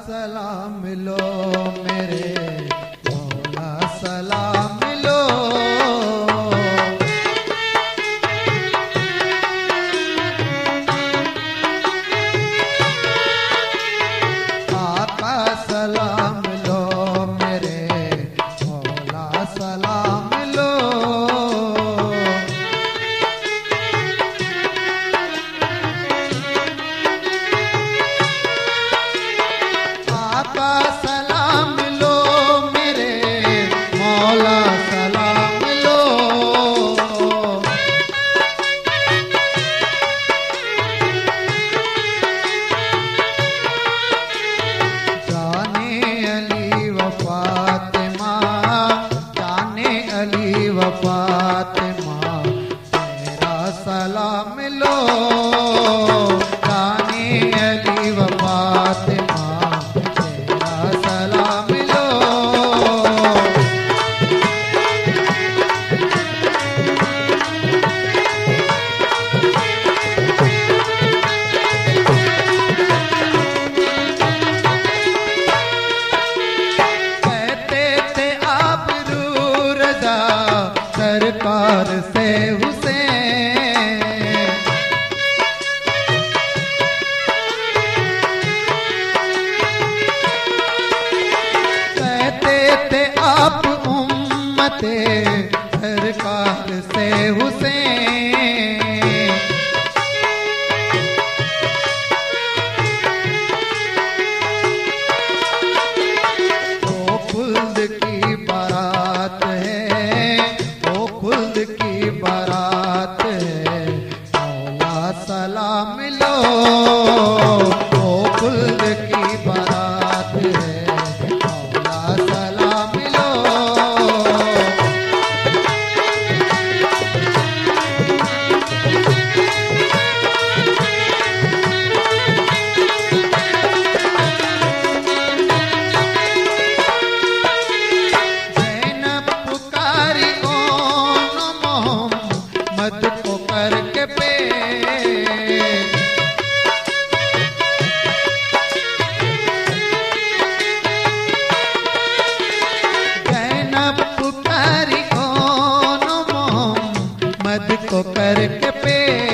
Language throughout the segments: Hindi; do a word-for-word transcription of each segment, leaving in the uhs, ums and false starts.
सलाम लो मेरे मौला सलाम लो। आका सलाम लो मेरे मौला सलाम लो। आका सलाम लो मेरे मौला सलाम लो। जाने अली व फातिमा, जाने अली व फातिमा तेरा सलाम लो। जाने अली व फातिमा तेरा सलाम लो। कहते थे आप रूरदा सरकार से हुसैन। कहते थे आप उम्मते सरकार से हुसैन। ओ खुल्द की बारात है, ओ खुल्द की बारात है मौला सलाम लो। ओ खुल्द की बारात है मौला सलाम लो। जैनब पुकारी ओन मोहम्मद को करके पे। जैनब पुकारी ओन मोहम्मद को करके पे।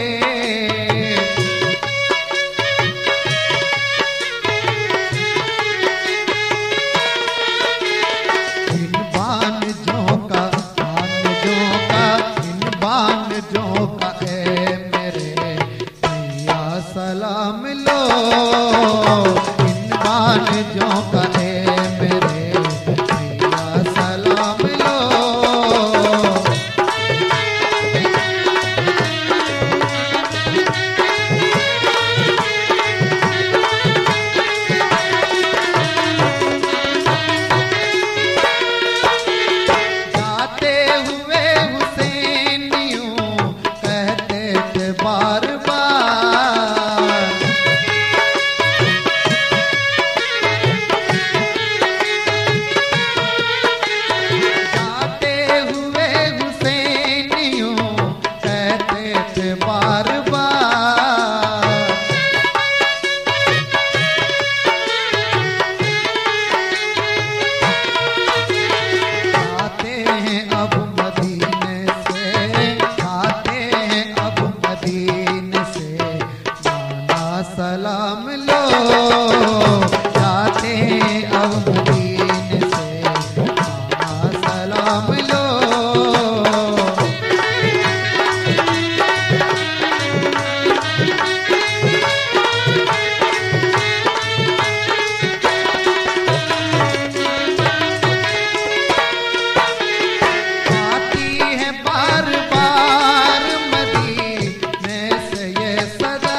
इन बानजों का बानजों का इन बानजों का ए मेरे भैया सलाम लो। इन बानजों का ए मेरे भैया सलाम लो। जाते हुए हुसैनियों कहते थे बार बार। जाते हुए हुसैनियों कहते थे बार बार। आते हैं अब मदीने से, आते हैं अब मदीने से माना सलाम लो। आते हैं अब मदीने से माना सलाम लो। आती है बार बार मदीने से ये सदा।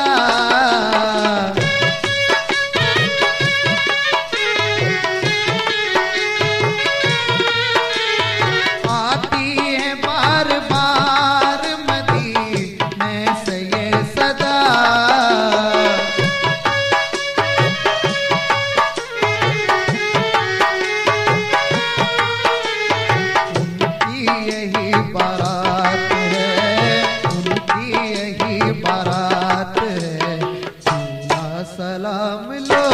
सलाम लो,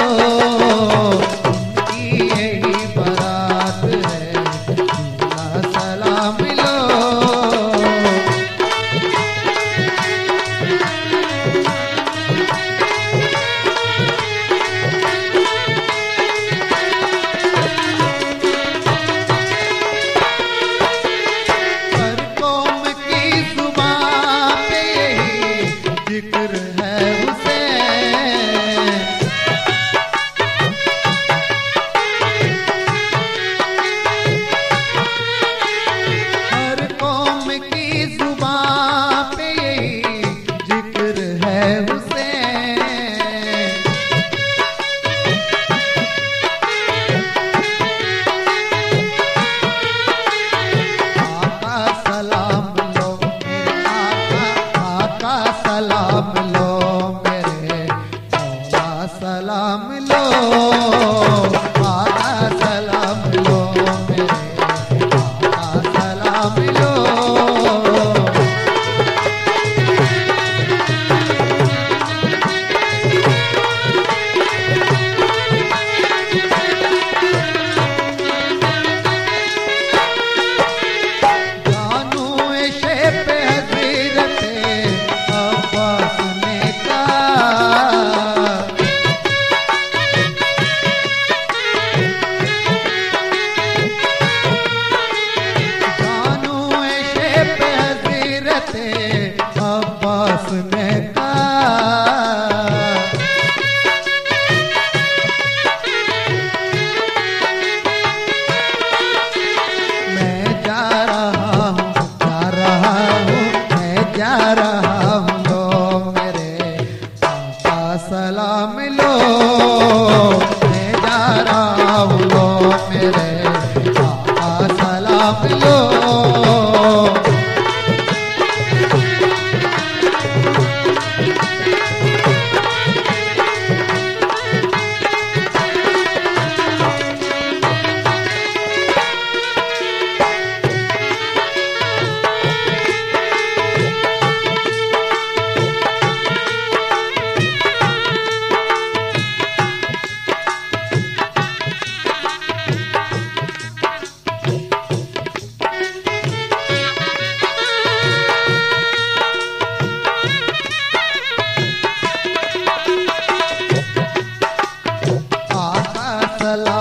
उनकी यही बारात है, दूल्हा सलाम लो। हर कौम की जुबान पे यही जिक्र है सलाम लो, आका सलाम लो, मेरे आका सलाम लो। जानू ऐशे पे हज़रत अब्बास ने कहा, अब्बास ने कहा, मैं जा रहा हूँ, जा रहा हूँ, मैं जा रहा हूँ, लो मेरे आका सलाम लो, मैं जा रहा हूँ, लो मेरे आका सलाम लो। सलाम